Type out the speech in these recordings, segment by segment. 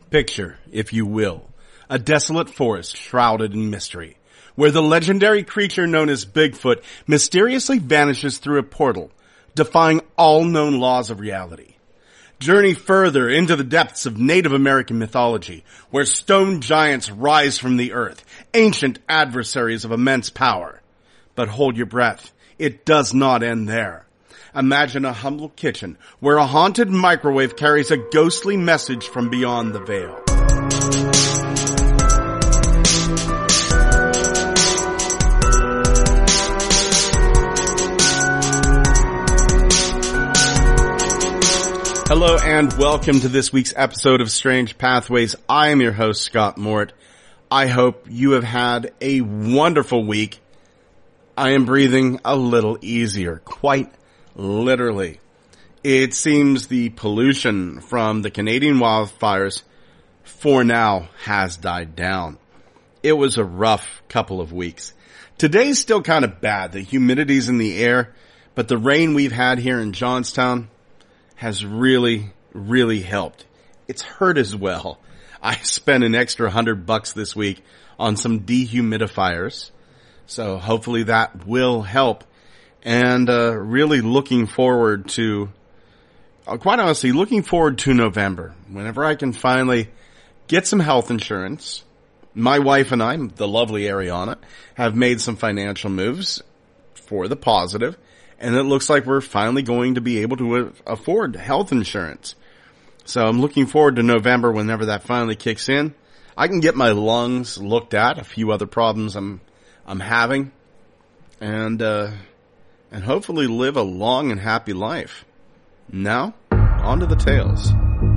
Picture, if you will, a desolate forest shrouded in mystery, where the legendary creature known as Bigfoot mysteriously vanishes through a portal, defying all known laws of reality. Journey further into the depths of Native American mythology, where stone giants rise from the earth, ancient adversaries of immense power. But hold your breath, it does not end there. Imagine a humble kitchen where a haunted microwave carries a ghostly message from beyond the veil. Hello and welcome to this week's episode of Strange Pathways. I am your host, Scott Mort. I hope you have had a wonderful week. I am breathing a little easier, quite literally. It seems the pollution from the Canadian wildfires for now has died down. It was a rough couple of weeks. Today's still kind of bad. The humidity's in the air, but the rain we've had here in Johnstown has really helped. It's hurt as well. I spent an extra $100 this week on some dehumidifiers, so hopefully that will help. And really looking forward to, quite honestly, looking forward to November, whenever I can finally get some health insurance. My wife and I, the lovely Ariana, have made some financial moves for the positive, and it looks like we're finally going to be able to afford health insurance. So I'm looking forward to November whenever that finally kicks in. I can get my lungs looked at, a few other problems I'm having, and hopefully live a long and happy life. Now, on to the tales.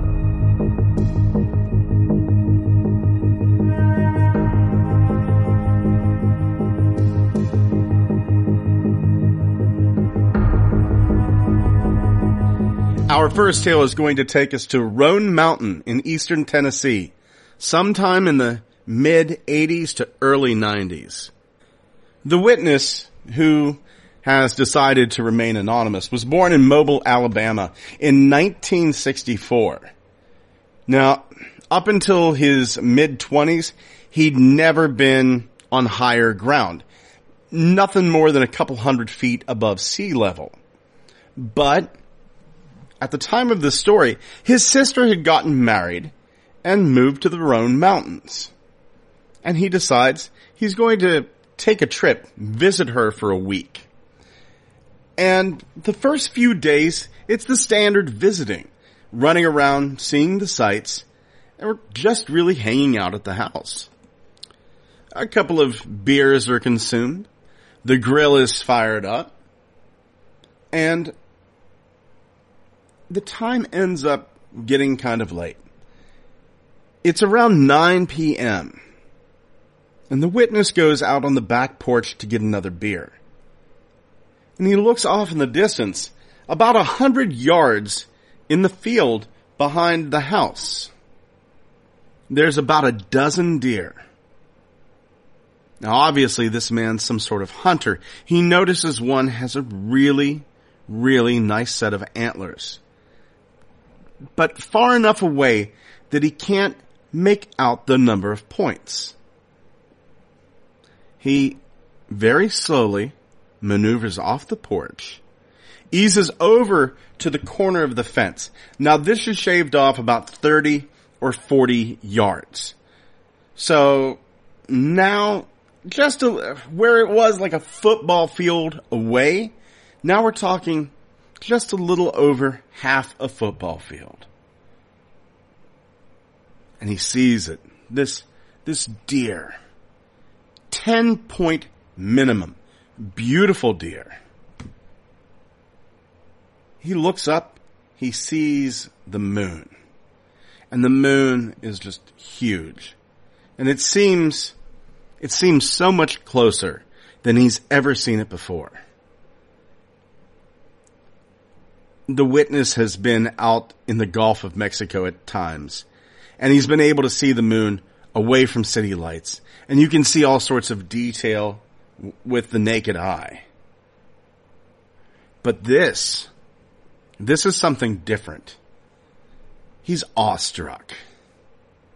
Our first tale is going to take us to Roan Mountain in eastern Tennessee, sometime in the mid-'80s to early '90s. The witness, who has decided to remain anonymous, was born in Mobile, Alabama in 1964. Now, up until his mid-20s, he'd never been on higher ground, nothing more than a couple hundred feet above sea level. But at the time of the story, his sister had gotten married and moved to the Roan Mountains. And he decides he's going to take a trip, visit her for a week. And the first few days, it's the standard visiting, running around, seeing the sights, and just really hanging out at the house. A couple of beers are consumed, the grill is fired up, and the time ends up getting kind of late. It's around 9 p.m. and the witness goes out on the back porch to get another beer. And he looks off in the distance, about 100 yards in the field behind the house. There's about a dozen deer. Now obviously this man's some sort of hunter. He notices one has a really nice set of antlers, but far enough away that he can't make out the number of points. He very slowly maneuvers off the porch, eases over to the corner of the fence. Now this is shaved off about 30 or 40 yards. So now just where it was like a football field away, now we're talking just a little over half a football field. And he sees it. This deer. 10-point minimum. Beautiful deer. He looks up. He sees the moon. And the moon is just huge. And it seems so much closer than he's ever seen it before. The witness has been out in the Gulf of Mexico at times, and he's been able to see the moon away from city lights, and you can see all sorts of detail with the naked eye. But this is something different. He's awestruck.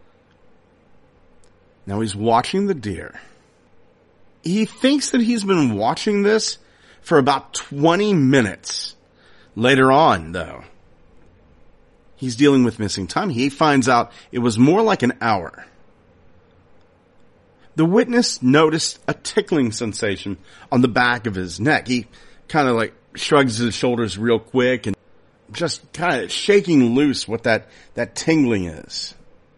Now he's watching the deer. He thinks that he's been watching this for about 20 minutes. Later on, though, he's dealing with missing time. He finds out it was more like an hour. The witness noticed a tickling sensation on the back of his neck. He kind of like shrugs his shoulders real quick and just kind of shaking loose what that tingling is.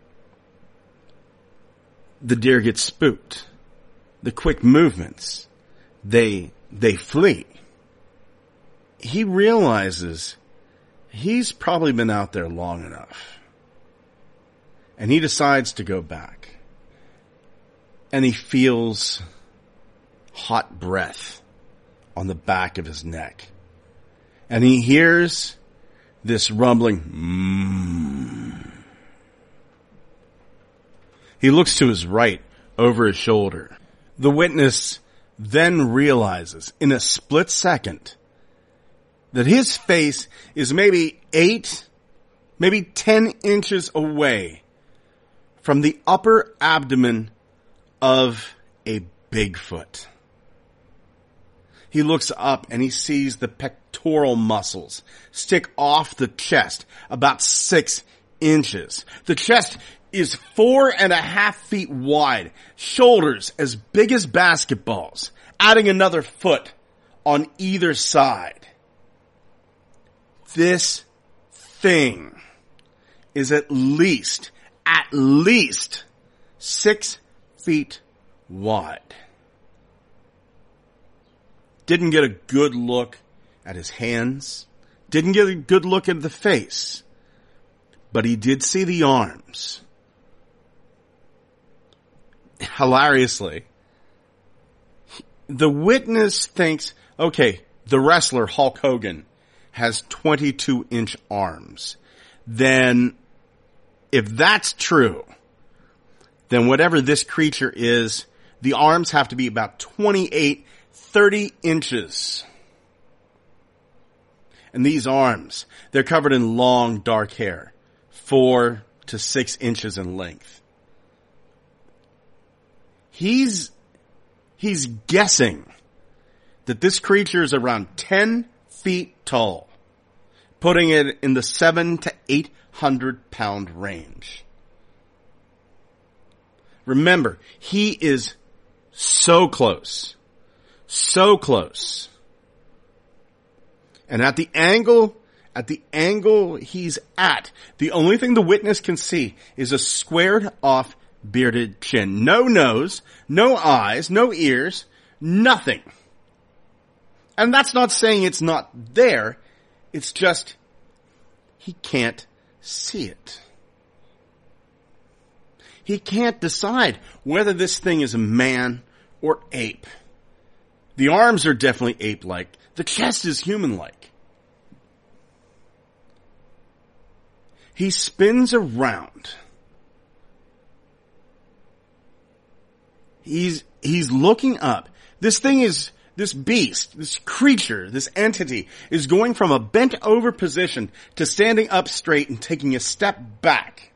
The deer gets spooked. The quick movements, they flee. He realizes he's probably been out there long enough. And he decides to go back. And he feels hot breath on the back of his neck. And he hears this rumbling. He looks to his right over his shoulder. The witness then realizes in a split second that his face is maybe 8, maybe 10 inches away from the upper abdomen of a Bigfoot. He looks up and he sees the pectoral muscles stick off the chest about 6 inches. The chest is 4.5 feet wide, shoulders as big as basketballs, adding another foot on either side. This thing is at least 6 feet wide. Didn't get a good look at his hands, didn't get a good look at the face, but he did see the arms. Hilariously, the witness thinks, okay, the wrestler Hulk Hogan has 22-inch arms. Then, if that's true, then whatever this creature is, the arms have to be about 28, 30 inches. And these arms, they're covered in long, dark hair, 4 to 6 inches in length. He's guessing that this creature is around 10 feet tall, putting it in the 700 to 800 pound range. Remember, he is so close. So close. And at the angle he's at, the only thing the witness can see is a squared off bearded chin. No nose, no eyes, no ears, nothing. And that's not saying it's not there. It's just he can't see it. He can't decide whether this thing is a man or ape. The arms are definitely ape-like. The chest is human-like. He spins around. He's looking up. This beast, this creature, this entity is going from a bent over position to standing up straight and taking a step back.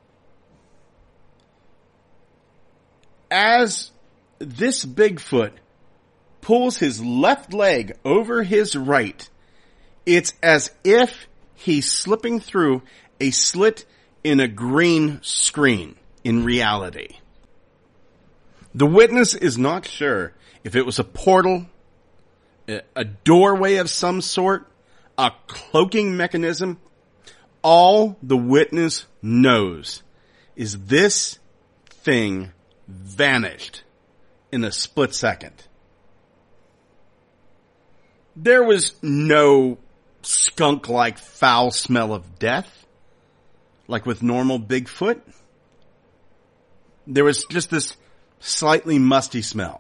As this Bigfoot pulls his left leg over his right, it's as if he's slipping through a slit in a green screen in reality. The witness is not sure if it was a portal, a doorway of some sort, a cloaking mechanism. All the witness knows is this thing vanished in a split second. There was no skunk-like foul smell of death, like with normal Bigfoot. There was just this slightly musty smell.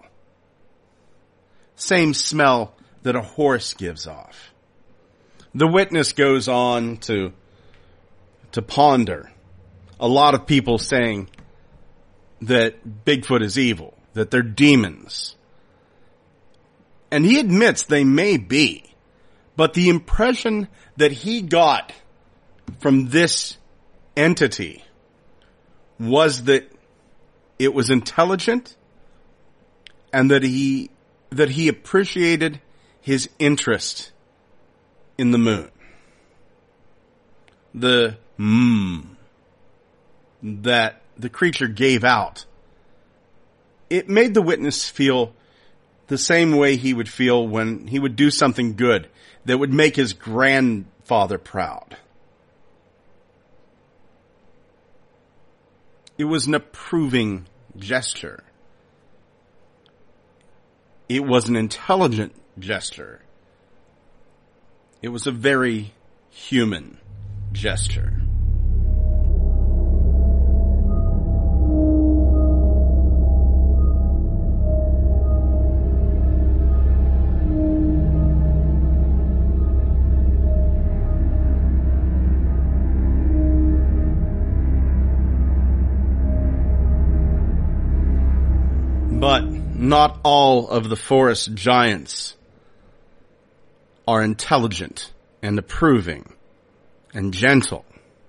Same smell that a horse gives off. The witness goes on to ponder. A lot of people saying that Bigfoot is evil, that they're demons. And he admits they may be, but the impression that he got from this entity was that it was intelligent, and that he appreciated his interest in the moon. The that the creature gave out, it made the witness feel the same way he would feel when he would do something good that would make his grandfather proud. It was an approving gesture. It was an intelligent gesture. It was a very human gesture. But not all of the forest giants are intelligent and approving and gentle.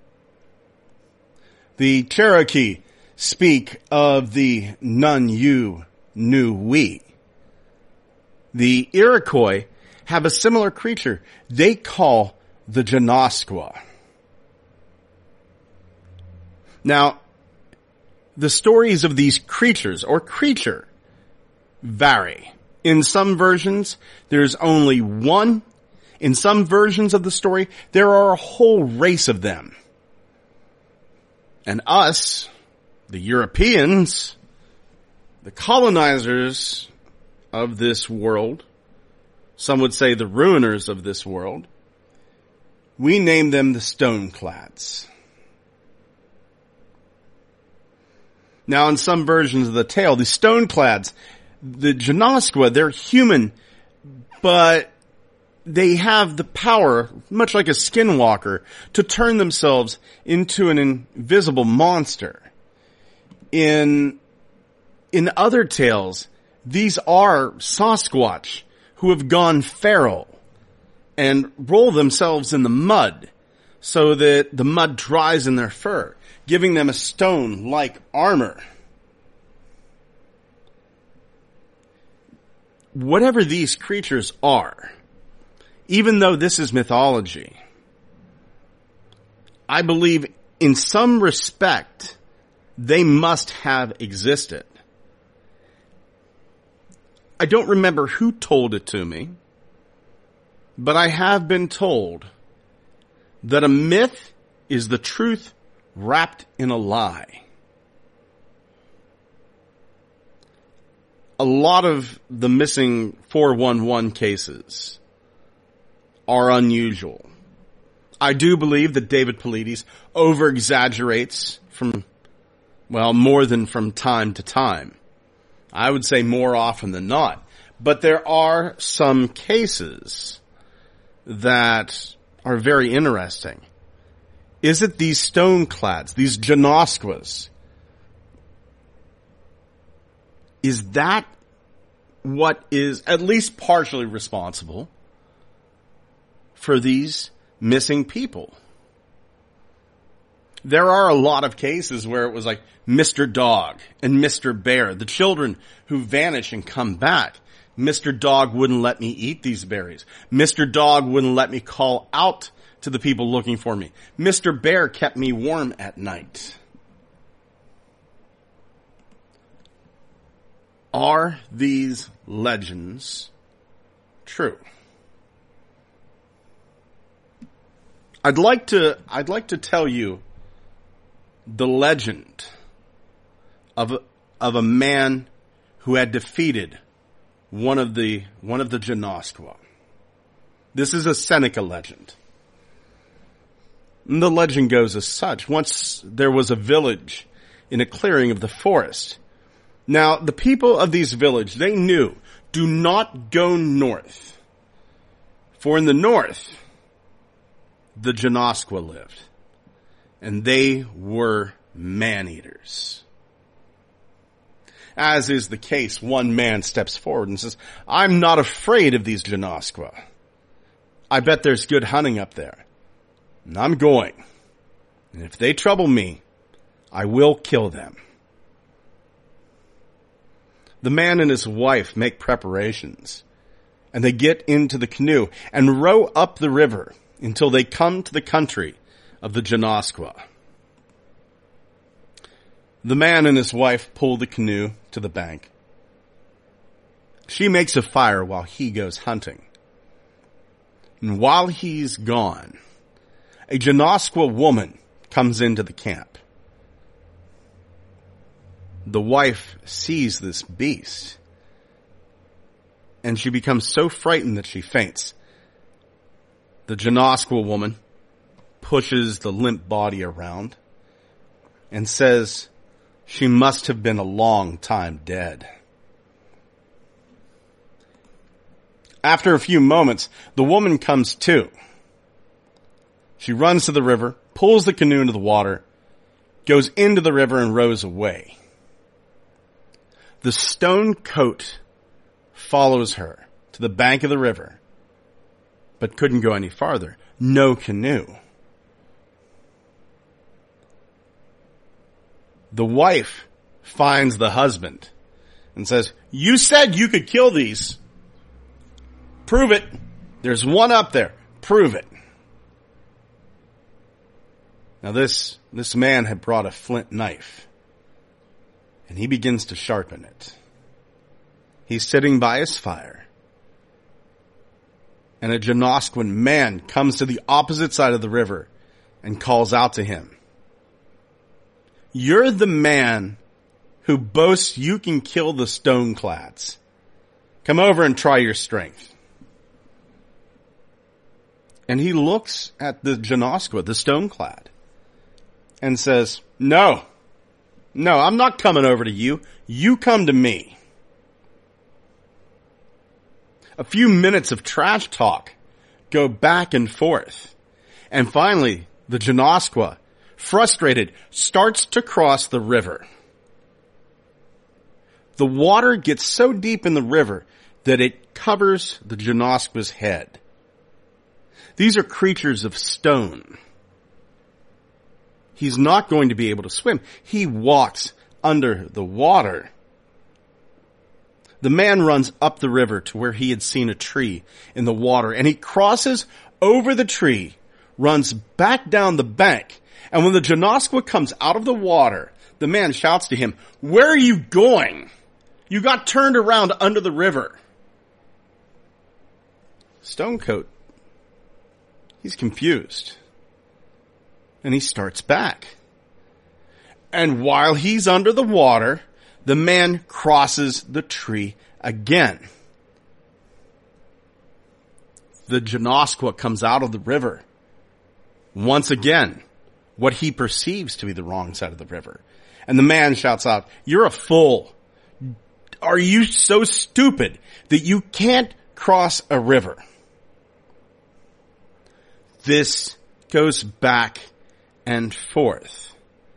The Cherokee speak of the none you knew we. The Iroquois have a similar creature they call the Janoskwa. Now, the stories of these creatures or creature vary. In some versions, there's only one. In some versions of the story, there are a whole race of them. And us, the Europeans, the colonizers of this world, some would say the ruiners of this world, we name them the Stoneclads. Now, in some versions of the tale, the Stoneclads, the Janoskwa, they're human, but they have the power, much like a skinwalker, to turn themselves into an invisible monster. In other tales, these are Sasquatch who have gone feral and roll themselves in the mud so that the mud dries in their fur, giving them a stone-like armor. Whatever these creatures are, even though this is mythology, I believe in some respect they must have existed. I don't remember who told it to me, but I have been told that a myth is the truth wrapped in a lie. A lot of the missing 411 cases are unusual. I do believe that David Paulides over-exaggerates more than from time to time. I would say more often than not. But there are some cases that are very interesting. Is it these Stoneclads, these Janoskwas? Is that what is at least partially responsible for these missing people? There are a lot of cases where it was like Mr. Dog and Mr. Bear, the children who vanish and come back. Mr. Dog wouldn't let me eat these berries. Mr. Dog wouldn't let me call out to the people looking for me. Mr. Bear kept me warm at night. Are these legends true? I'd like to tell you the legend of a man who had defeated one of the Janoskwa. This is a Seneca legend. And the legend goes as such. Once there was a village in a clearing of the forest. Now, the people of these villages, they knew, do not go north. For in the north, the Janoskwa lived. And they were man-eaters. As is the case, one man steps forward and says, I'm not afraid of these Janoskwa. I bet there's good hunting up there. And I'm going. And if they trouble me, I will kill them. The man and his wife make preparations, and they get into the canoe and row up the river until they come to the country of the Janoskwa. The man and his wife pull the canoe to the bank. She makes a fire while he goes hunting. And while he's gone, a Janoskwa woman comes into the camp. The wife sees this beast, and she becomes so frightened that she faints. The Janoskwa woman pushes the limp body around and says she must have been a long time dead. After a few moments, the woman comes to. She runs to the river, pulls the canoe into the water, goes into the river and rows away. The stone coat follows her to the bank of the river, but couldn't go any farther. No canoe. The wife finds the husband and says, "You said you could kill these. Prove it. There's one up there. Prove it." Now this man had brought a flint knife, and he begins to sharpen it. He's sitting by his fire, and a Janoskwan man comes to the opposite side of the river and calls out to him, "You're the man who boasts you can kill the Stoneclads. Come over and try your strength." And he looks at the Janoskwa, the Stoneclad, and says, No, I'm not coming over to you. You come to me." A few minutes of trash talk go back and forth. And finally, the Janoskwa, frustrated, starts to cross the river. The water gets so deep in the river that it covers the Janoskwa's head. These are creatures of stone. He's not going to be able to swim. He walks under the water. The man runs up the river to where he had seen a tree in the water, and he crosses over the tree, runs back down the bank, and when the Janoskwa comes out of the water, the man shouts to him, "Where are you going? You got turned around under the river." Stonecoat, he's confused. And he starts back. And while he's under the water, the man crosses the tree again. The Janoskwa comes out of the river. Once again, what he perceives to be the wrong side of the river. And the man shouts out, "You're a fool. Are you so stupid that you can't cross a river?" This goes back and forth.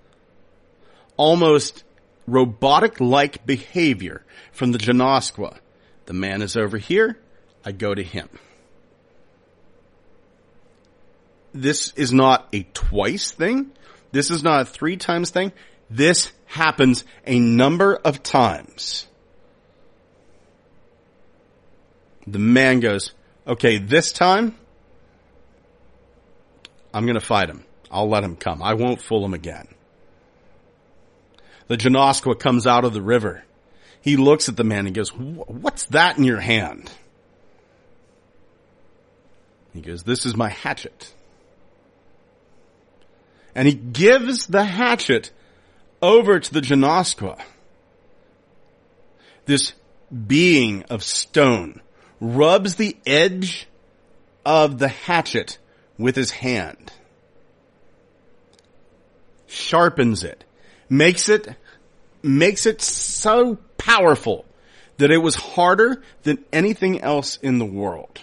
Almost robotic-like behavior from the Janoskwa. The man is over here, I go to him. This is not a twice thing. This is not a 3 times thing. This happens a number of times. The man goes, "Okay, this time, I'm going to fight him. I'll let him come. I won't fool him again." The Janoskwa comes out of the river. He looks at the man and goes, "What's that in your hand?" He goes, "This is my hatchet." And he gives the hatchet over to the Janoskwa. This being of stone rubs the edge of the hatchet with his hand, sharpens it, makes it so powerful that it was harder than anything else in the world.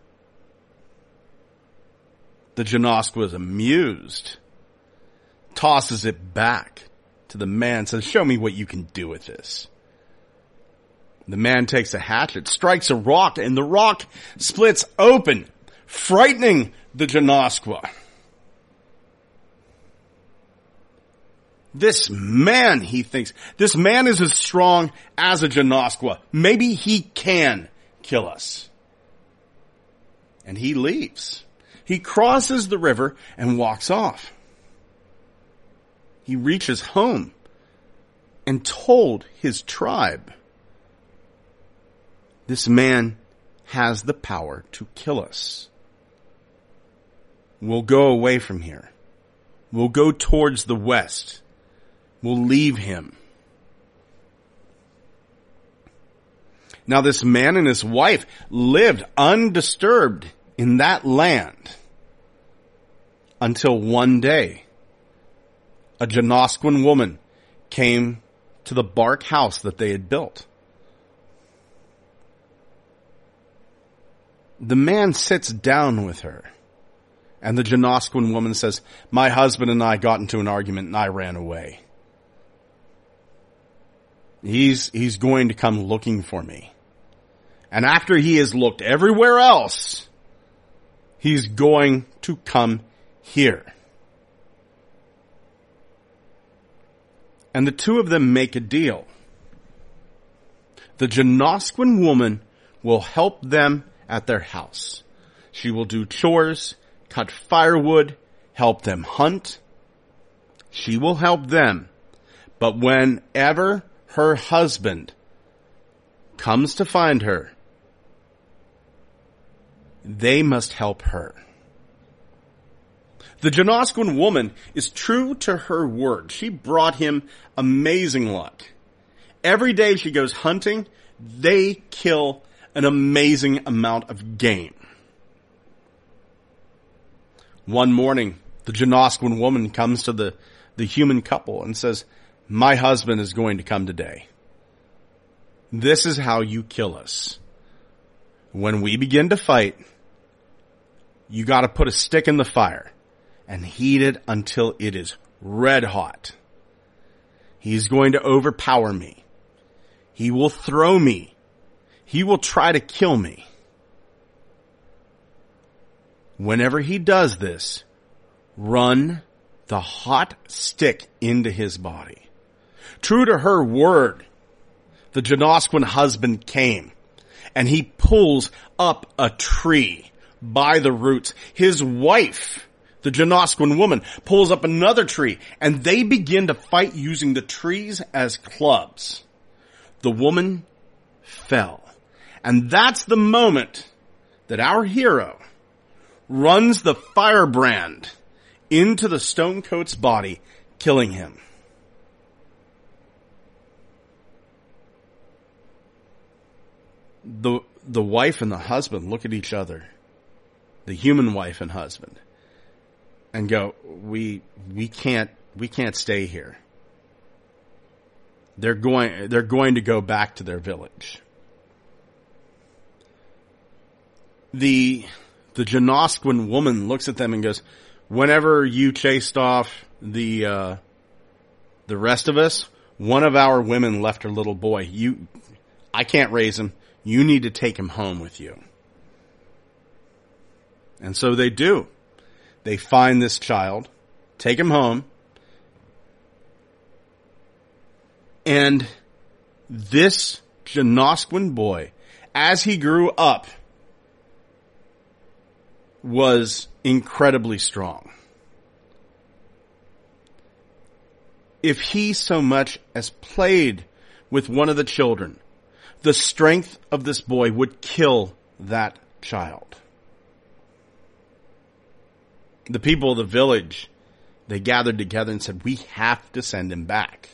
The Janoskwa is amused, tosses it back to the man, says, "Show me what you can do with this." The man takes a hatchet, strikes a rock, and the rock splits open, frightening the Janoskwa. This man, he thinks, this man is as strong as a Janosqua. Maybe he can kill us. And he leaves. He crosses the river and walks off. He reaches home and told his tribe, this man has the power to kill us. We'll go away from here. We'll go towards the west. We'll leave him. Now this man and his wife lived undisturbed in that land until one day a Janosquen woman came to the bark house that they had built. The man sits down with her, and the Janosquen woman says, my husband and I got into an argument and I ran away. He's going to come looking for me. And after he has looked everywhere else, he's going to come here. And the two of them make a deal. The Janosquen woman will help them at their house. She will do chores, cut firewood, help them hunt. She will help them. But whenever her husband comes to find her, they must help her. The Janosquen woman is true to her word. She brought him amazing luck. Every day she goes hunting, they kill an amazing amount of game. One morning, the Janosquen woman comes to the human couple and says, my husband is going to come today. This is how you kill us. When we begin to fight, you got to put a stick in the fire and heat it until it is red hot. He's going to overpower me. He will throw me. He will try to kill me. Whenever he does this, run the hot stick into his body. True to her word, the Janosquen husband came and he pulls up a tree by the roots. His wife, the Janosquen woman, pulls up another tree and they begin to fight using the trees as clubs. The woman fell. And that's the moment that our hero runs the firebrand into the stonecoat's body, killing him. The wife and the husband look at each other, the human wife and husband, and go, we can't stay here. They're going to go back to their village. The Janosquen woman looks at them and goes, whenever you chased off the rest of us, one of our women left her little boy. I can't raise him. You need to take him home with you. And so they do. They find this child, take him home, and this Janosquen boy, as he grew up, was incredibly strong. If he so much as played with one of the children, the strength of this boy would kill that child. The people of the village, they gathered together and said, we have to send him back.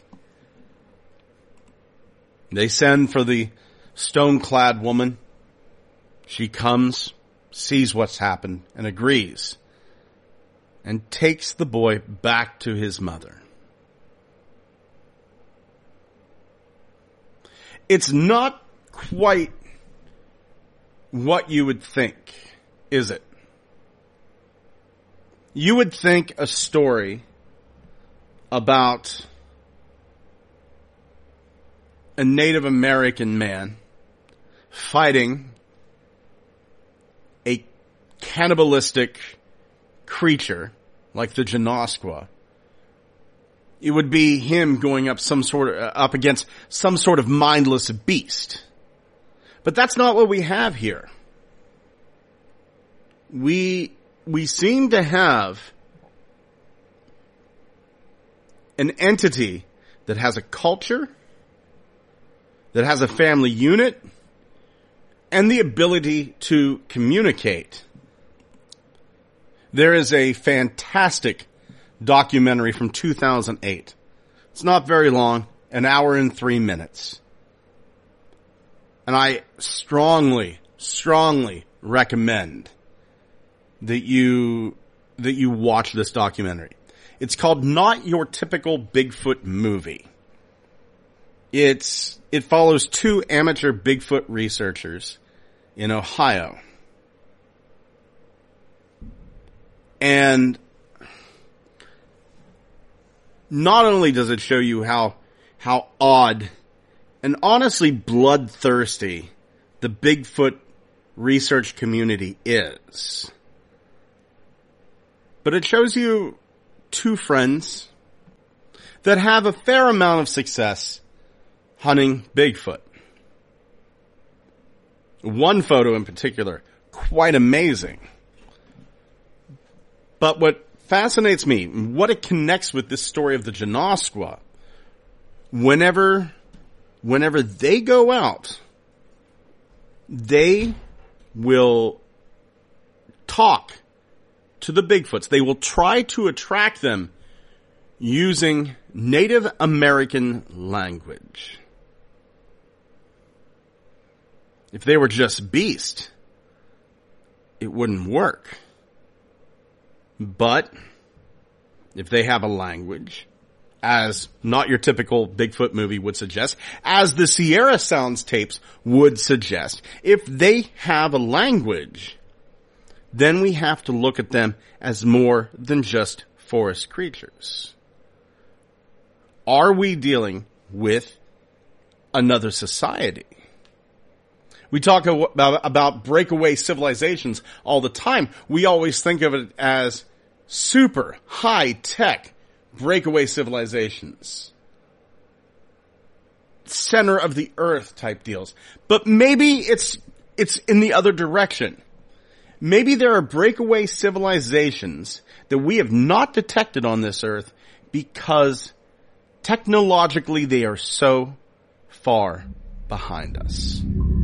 They send for the stone-clad woman. She comes, sees what's happened, and agrees, and takes the boy back to his mother. It's not quite what you would think, is it? You would think a story about a Native American man fighting a cannibalistic creature like the Janosqua It would be him going up up against some sort of mindless beast. But that's not what we have here. We seem to have an entity that has a culture, that has a family unit, and the ability to communicate. There is a fantastic documentary from 2008. It's not very long, an hour and 3 minutes. And I strongly recommend that you watch this documentary. It's called Not Your Typical Bigfoot Movie. It follows two amateur Bigfoot researchers in Ohio. And not only does it show you how odd and honestly bloodthirsty the Bigfoot research community is, but it shows you two friends that have a fair amount of success hunting Bigfoot. One photo in particular, quite amazing. But what fascinates me, what it connects with this story of the Genasqua, whenever they go out, they will talk to the Bigfoots. They will try to attract them using Native American language. If they were just beast, it wouldn't work. But if they have a language, as Not Your Typical Bigfoot Movie would suggest, as the Sierra Sounds tapes would suggest, if they have a language, then we have to look at them as more than just forest creatures. Are we dealing with another society? We talk about breakaway civilizations all the time. We always think of it as super high-tech breakaway civilizations. Center of the earth type deals. But maybe it's in the other direction. Maybe there are breakaway civilizations that we have not detected on this earth because technologically they are so far behind us.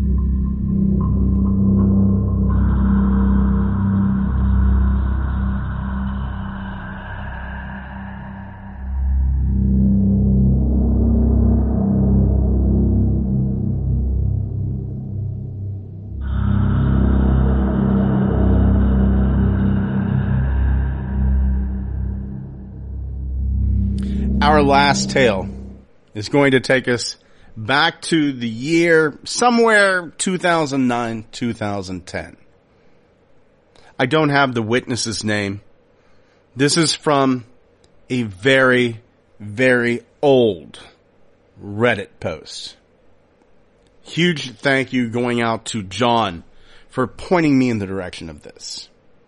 Our last tale is going to take us back to the year somewhere 2009, 2010. I don't have the witness's name. This is from a very, very old Reddit post. Huge thank you going out to John for pointing me in the direction of this.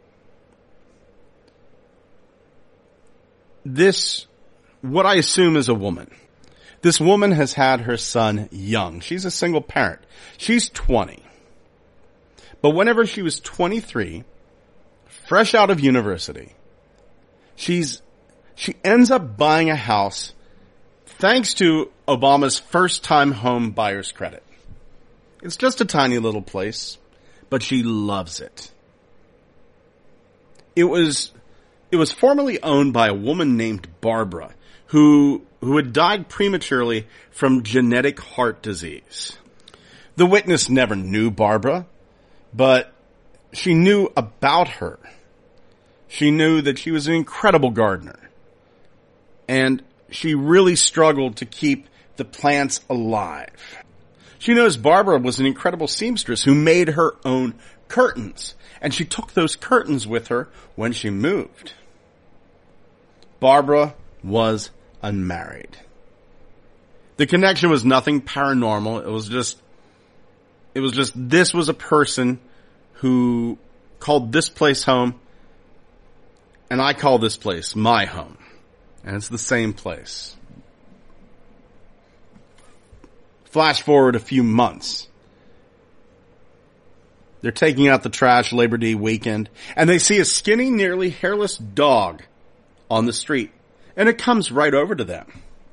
What I assume is a woman. This woman has had her son young. She's a single parent. She's 20. But whenever she was 23, fresh out of university, she ends up buying a house thanks to Obama's first-time home buyer's credit. It's just a tiny little place, but she loves it. It was formerly owned by a woman named Barbara, who had died prematurely from genetic heart disease. The witness never knew Barbara, but she knew about her. She knew that she was an incredible gardener, and she really struggled to keep the plants alive. She knows Barbara was an incredible seamstress who made her own curtains, and she took those curtains with her when she moved. Barbara was unmarried. The connection was nothing paranormal. It was just this was a person who called this place home, and I call this place my home. And it's the same place. Flash forward a few months. They're taking out the trash Labor Day weekend, and they see a skinny, nearly hairless dog on the street, and it comes right over to them.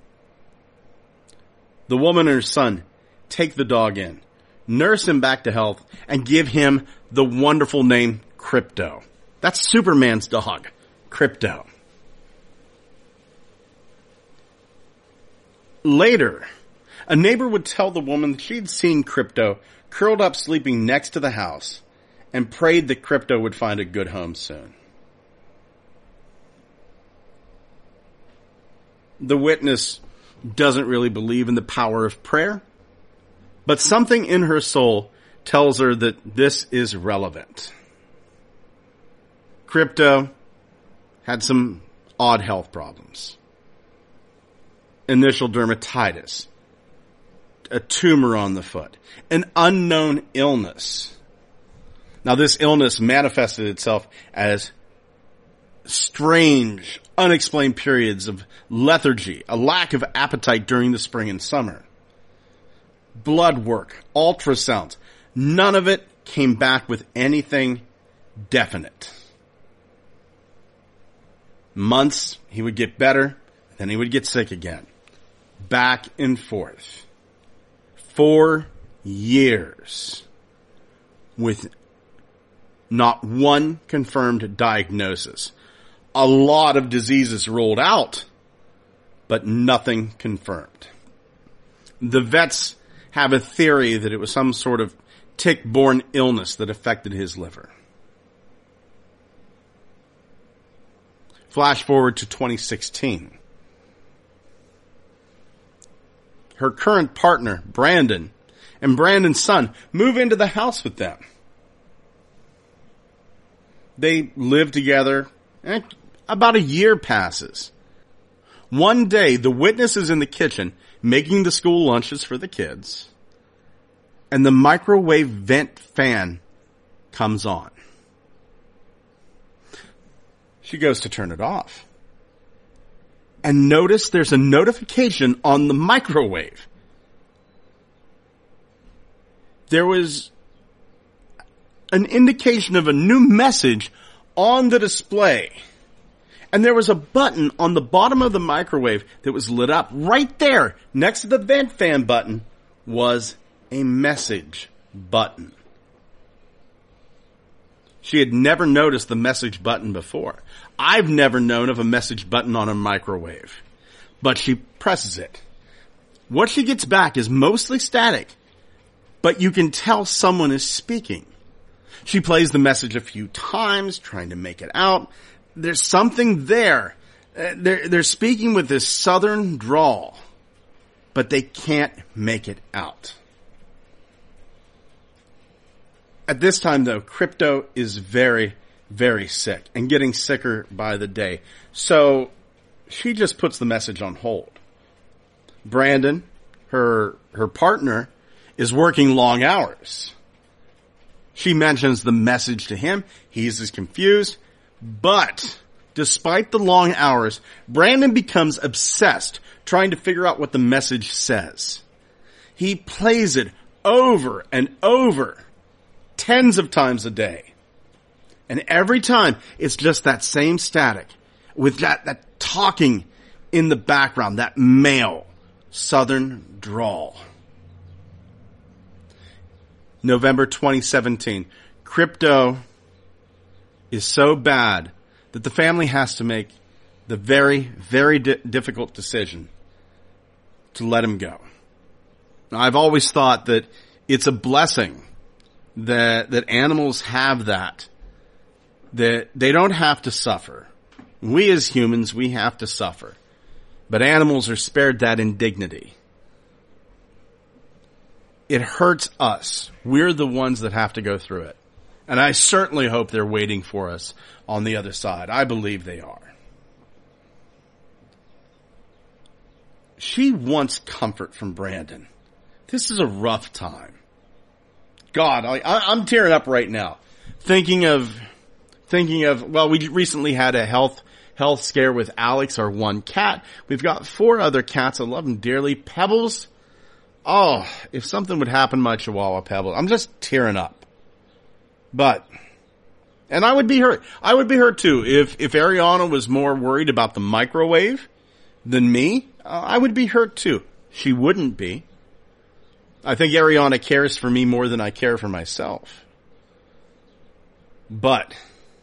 The woman and her son take the dog in, nurse him back to health, and give him the wonderful name Krypto. That's Superman's dog, Krypto. Later, a neighbor would tell the woman that she'd seen Krypto curled up sleeping next to the house and prayed that Krypto would find a good home soon. The witness doesn't really believe in the power of prayer, but something in her soul tells her that this is relevant. Krypto had some odd health problems. Initial dermatitis, a tumor on the foot, an unknown illness. Now, this illness manifested itself as strange, unexplained periods of lethargy, a lack of appetite during the spring and summer. Blood work, ultrasounds, none of it came back with anything definite. Months, he would get better, then he would get sick again. Back and forth. 4 years with not one confirmed diagnosis. A lot of diseases ruled out, but nothing confirmed. The vets have a theory that it was some sort of tick-borne illness that affected his liver. Flash forward to 2016. Her current partner, Brandon, and Brandon's son move into the house with them. They live together, and about a year passes. One day, the witness is in the kitchen making the school lunches for the kids, and the microwave vent fan comes on. She goes to turn it off. And notice there's a notification on the microwave. There was an indication of a new message on the display. And there was a button on the bottom of the microwave that was lit up. Right there, next to the vent fan button, was a message button. She had never noticed the message button before. I've never known of a message button on a microwave. But she presses it. What she gets back is mostly static, but you can tell someone is speaking. She plays the message a few times, trying to make it out. There's something there. They're speaking with this southern drawl, but they can't make it out. At this time, though, Krypto is very, very sick and getting sicker by the day. So she just puts the message on hold. Brandon, her partner, is working long hours. She mentions the message to him. He's as confused. But despite the long hours, Brandon becomes obsessed trying to figure out what the message says. He plays it over and over, tens of times a day. And every time, it's just that same static with that talking in the background, that male southern drawl. November 2017. Krypto is so bad that the family has to make the very, very difficult decision to let him go. Now, I've always thought that it's a blessing that animals have that they don't have to suffer. We as humans, we have to suffer. But animals are spared that indignity. It hurts us. We're the ones that have to go through it. And I certainly hope they're waiting for us on the other side. I believe they are. She wants comfort from Brandon. This is a rough time. God, I'm tearing up right now. Thinking of, well, we recently had a health health scare with Alex, our one cat. We've got 4 other cats. I love them dearly. Pebbles. Oh, if something would happen to my Chihuahua Pebbles, I'm just tearing up. And I would be hurt. I would be hurt too. If Ariana was more worried about the microwave than me, I would be hurt too. She wouldn't be. I think Ariana cares for me more than I care for myself. But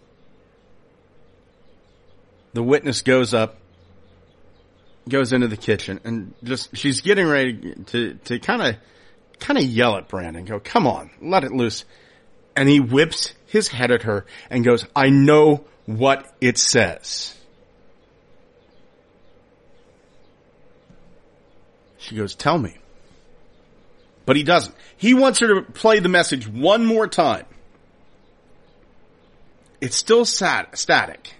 the witness goes into the kitchen, and she's getting ready to kind of yell at Brandon, go, come on, let it loose. And he whips his head at her and goes, I know what it says. She goes, tell me. But he doesn't. He wants her to play the message one more time. It's still static.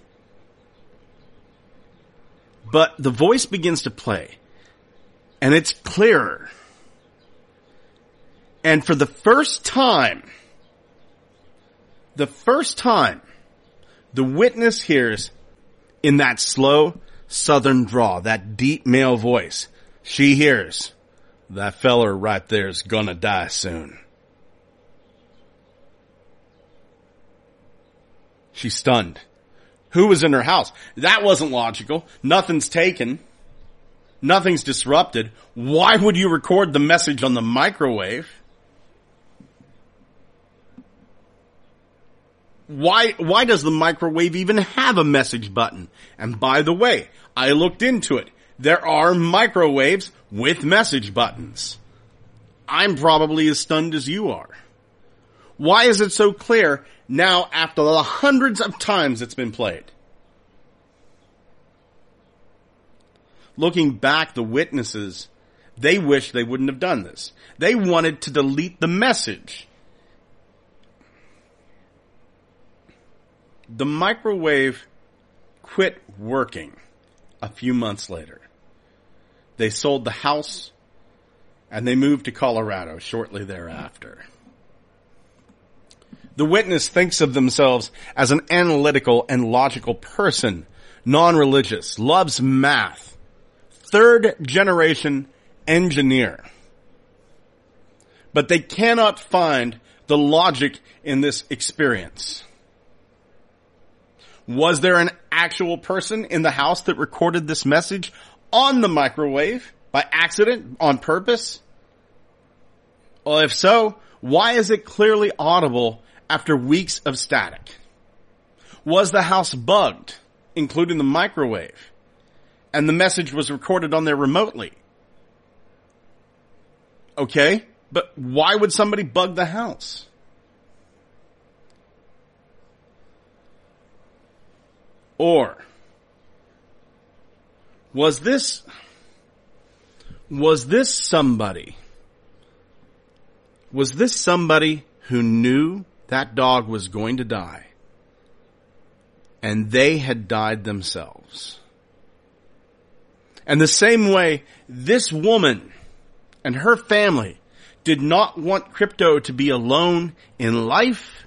But the voice begins to play. And it's clearer. And for the first time, the witness hears in that slow southern drawl, that deep male voice, she hears, that feller right there's gonna die soon. She's stunned. Who was in her house? That wasn't logical. Nothing's taken. Nothing's disrupted. Why would you record the message on the microwave? Why does the microwave even have a message button? And by the way, I looked into it. There are microwaves with message buttons. I'm probably as stunned as you are. Why is it so clear now after the hundreds of times it's been played? Looking back, the witnesses, they wish they wouldn't have done this. They wanted to delete the message. The microwave quit working a few months later. They sold the house and they moved to Colorado shortly thereafter. The witness thinks of themselves as an analytical and logical person, non-religious, loves math, 3rd generation engineer. But they cannot find the logic in this experience. Was there an actual person in the house that recorded this message on the microwave by accident, on purpose? Well, if so, why is it clearly audible after weeks of static? Was the house bugged, including the microwave, and the message was recorded on there remotely? Okay, but why would somebody bug the house? Or was this somebody who knew that dog was going to die and they had died themselves? And the same way, this woman and her family did not want Crypto to be alone in life.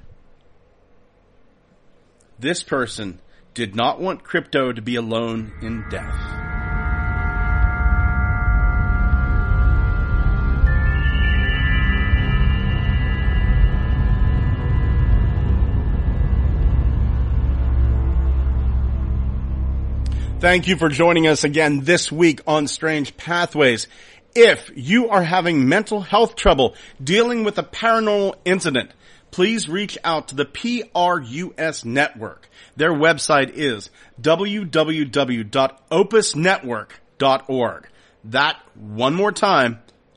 This person did not want Crypto to be alone in death. Thank you for joining us again this week on Strange Pathways. If you are having mental health trouble dealing with a paranormal incident, please reach out to the PRUS Network. Their website is www.opusnetwork.org. That, one more time,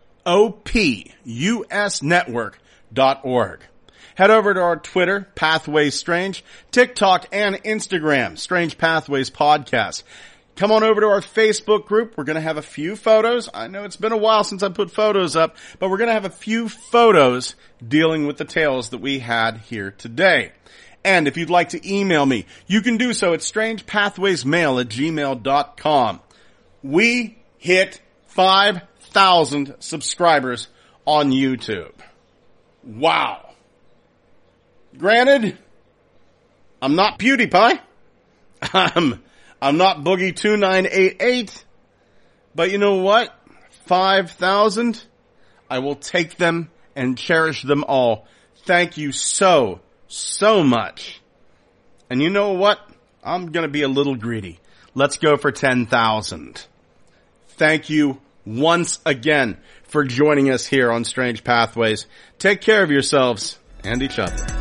opusnetwork.org. Head over to our Twitter, Pathways Strange, TikTok, and Instagram, Strange Pathways Podcast. Come on over to our Facebook group. We're going to have a few photos. I know it's been a while since I put photos up, but we're going to have a few photos dealing with the tales that we had here today. And if you'd like to email me, you can do so at strangepathwaysmail@gmail.com. We hit 5,000 subscribers on YouTube. Wow. Granted, I'm not PewDiePie. I'm not Boogie2988, but you know what? 5,000, I will take them and cherish them all. Thank you so much. And you know what? I'm gonna be a little greedy. Let's go for 10,000. Thank you once again for joining us here on Strange Pathways. Take care of yourselves and each other.